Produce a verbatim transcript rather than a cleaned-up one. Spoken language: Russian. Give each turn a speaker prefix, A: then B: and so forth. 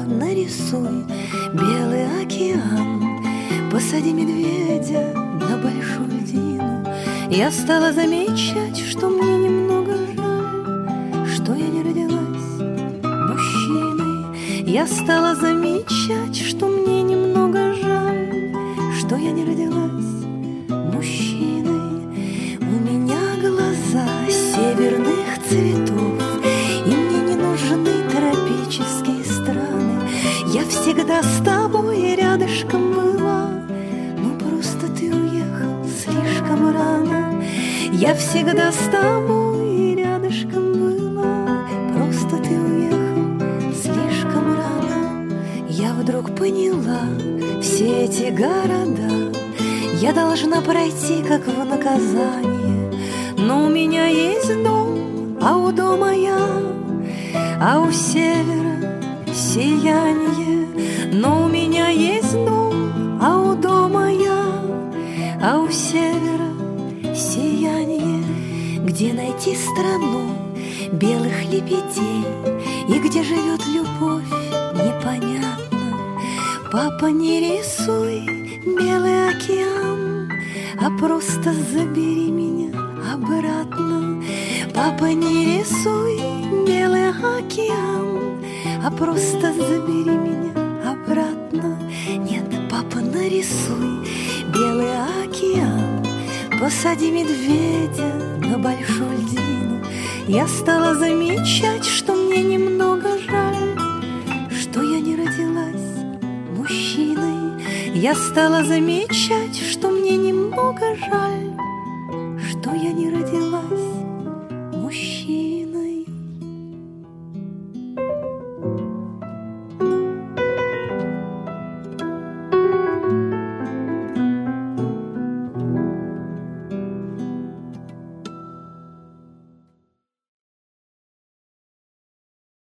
A: нарисуй белый океан, посади медведя на большую льдину. Я стала замечать, что мне немного жаль, что я не родилась мужчиной. Я стала замечать, что мне немного жаль, что я не родилась мужчиной. У меня глаза северных цветов, и мне не нужны тропические страны. Я всегда с тобой рядышком была, но просто ты уехал слишком рано. Я всегда с тобой рядышком была, просто ты уехал слишком рано. Я вдруг поняла, все эти города я должна пройти как в наказание. Но у меня есть дом, а у дома я, а у севера сияние. Но у меня есть дом, а у дома я, а у севера сияние. Где найти страну белых лебедей и где живет любовь, непонятно. Папа, не рисуй белый океан, а просто забери меня обратно. Папа, не рисуй белый океан, а просто забери меня обратно. Нет, папа, нарисуй белый океан, посади медведя на большую льдину. Я стала замечать, что мне немного жаль, что я не родилась мужчиной. Я стала замечать, что мне немного жаль, что я не родилась